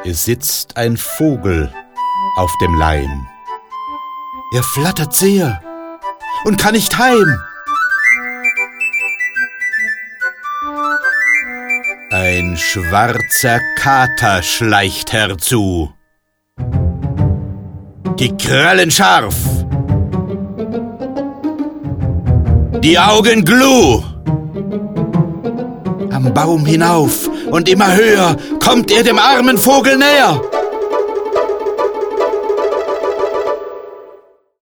Es sitzt ein Vogel auf dem Leim. Er flattert sehr und kann nicht heim. Ein schwarzer Kater schleicht herzu, die Krallen scharf, die Augen gluh. Am Baum hinauf und immer höher kommt er dem armen Vogel näher.